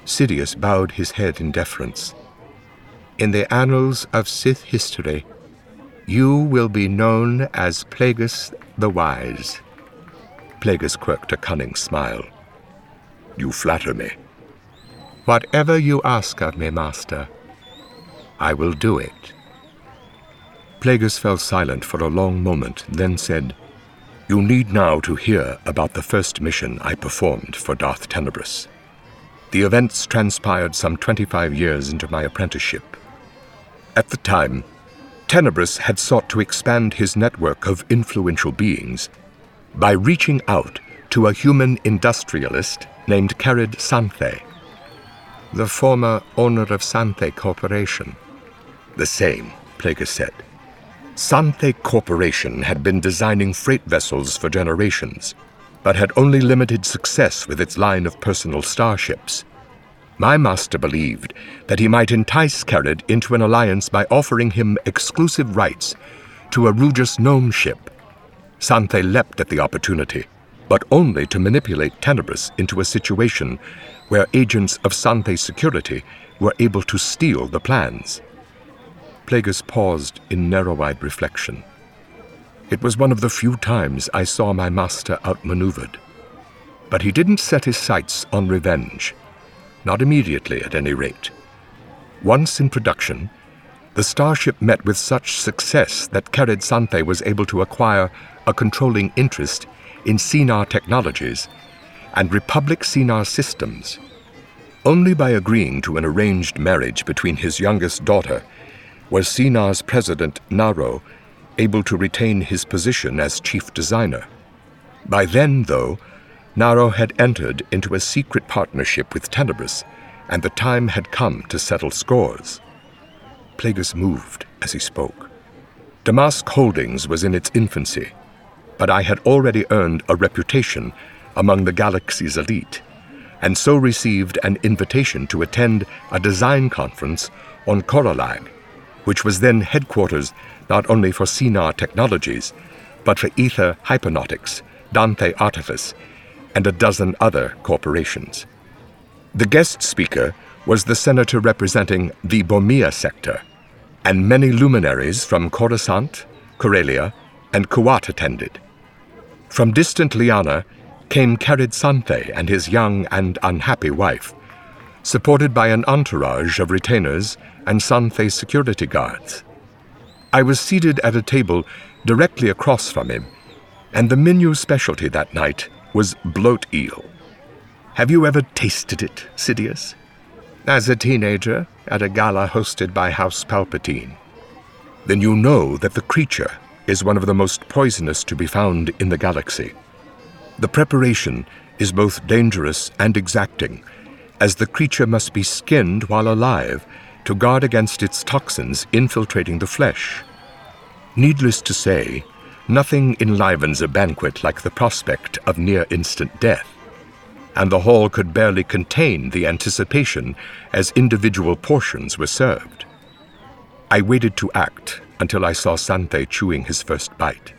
Sidious bowed his head in deference. "In the annals of Sith history, you will be known as Plagueis the Wise." Plagueis quirked a cunning smile. "You flatter me." "Whatever you ask of me, Master, I will do it." Plagueis fell silent for a long moment, then said, "You need now to hear about the first mission I performed for Darth Tenebrous. The events transpired some 25 years into my apprenticeship. At the time, Tenebrous had sought to expand his network of influential beings by reaching out to a human industrialist named Carid Santhe. "The former owner of Santhe Corporation." "The same," Plagueis said. Santhe Corporation had been designing freight vessels for generations, but had only limited success with its line of personal starships. My master believed that he might entice Carid into an alliance by offering him exclusive rights to a Rugus gnome ship. Santhe leapt at the opportunity, but only to manipulate Tenebrous into a situation where agents of Santhe security were able to steal the plans. Plagueis paused in narrow-eyed reflection. It was one of the few times I saw my master outmaneuvered. But he didn't set his sights on revenge. Not immediately, at any rate. Once in production, the starship met with such success that Carid Santhe was able to acquire a controlling interest in Cinar Technologies and Republic Cinar Systems. Only by agreeing to an arranged marriage between his youngest daughter was Cinar's president, Naro, able to retain his position as chief designer. By then, though, Naro had entered into a secret partnership with Tenebrous, and the time had come to settle scores. Plagueis moved as he spoke. Damask Holdings was in its infancy, but I had already earned a reputation among the galaxy's elite, and so received an invitation to attend a design conference on Coralag, which was then headquarters not only for Cinar Technologies, but for Ether Hypernautics, Dante Artifice, and a dozen other corporations. The guest speaker was the senator representing the Bormia sector, and many luminaries from Coruscant, Corellia, and Kuat attended. From distant Liana came Carid Santhe and his young and unhappy wife, supported by an entourage of retainers and Santhe security guards. I was seated at a table directly across from him, and the menu specialty that night was bloat eel. Have you ever tasted it, Sidious? As a teenager, at a gala hosted by House Palpatine. Then you know that the creature is one of the most poisonous to be found in the galaxy. The preparation is both dangerous and exacting, as the creature must be skinned while alive to guard against its toxins infiltrating the flesh. Needless to say, nothing enlivens a banquet like the prospect of near-instant death, and the hall could barely contain the anticipation as individual portions were served. I waited to act until I saw Santhe chewing his first bite.